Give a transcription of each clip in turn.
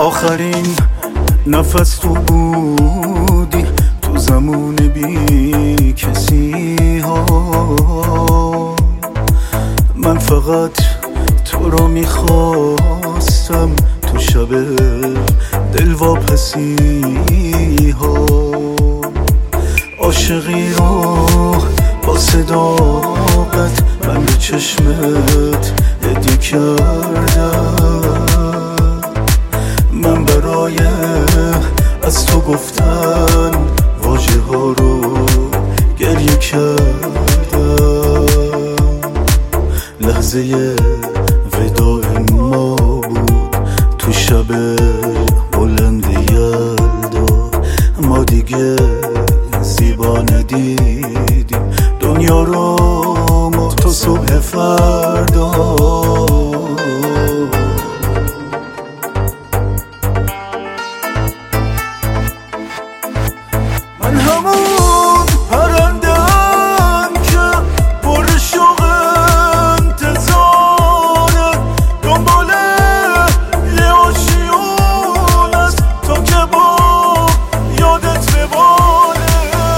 آخرین نفس تو بودی تو زمان بی کسی ها. من فقط تو رو میخواستم تو شب دلواپسی ها. عاشقی رو با صداقت من به چشمت هدیه کردم. من برای از تو گفتن واژه ها رو گریه کردم. لحظه وداع ما بود تو شب بلند یلدا. ما دیگه زیبا ندیدیم دنیا رو ما تا صبح فردا. من همون پرنده‌ام که پر شوق انتظاره، دنبال یه آشیون است تا که با یادت بباره.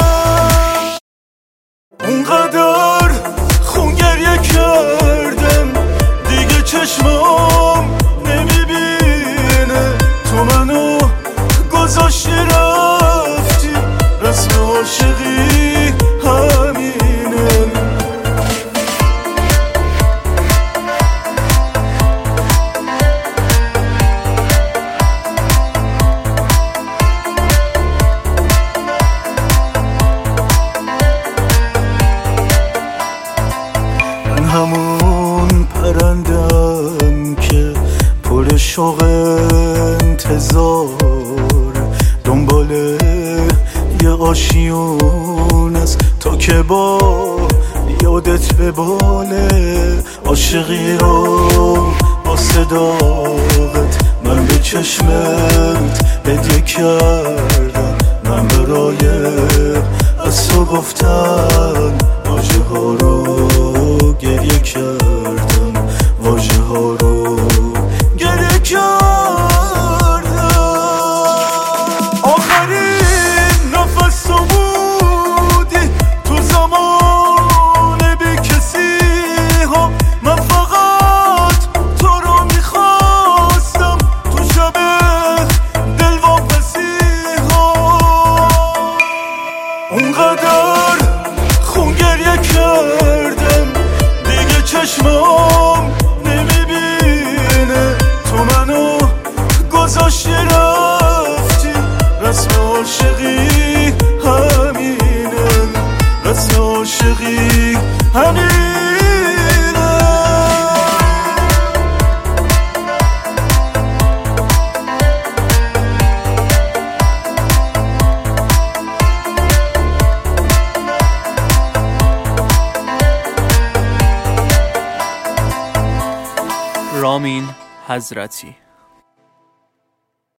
اونقدر خون گریه کردم دیگه چشمام نمیبینه. تو منو گذاشتی رفتی، رسم عاشقی همینه. من همون پرندم که پر شوق انتظار، دنبال یه آشیون است تا که با یادت بباله. عاشقی رو با صداقت من به چشمت هدیه کردم. من برای از تو گفتن واژه ها رو گریه کردم. واژه ها رو گریه کردم. آخرین نفس تو بودی تو زمان بی کسی ها. من فقط تو رو میخواستم تو شب دلواپسی ها. اونقدر خون گریه کردم دیگه چشمام نمیبینه. تو منو گذاشتی رفتی، رسم عاشقی همینه. رسم عاشقی همینه. رامین حضرتی.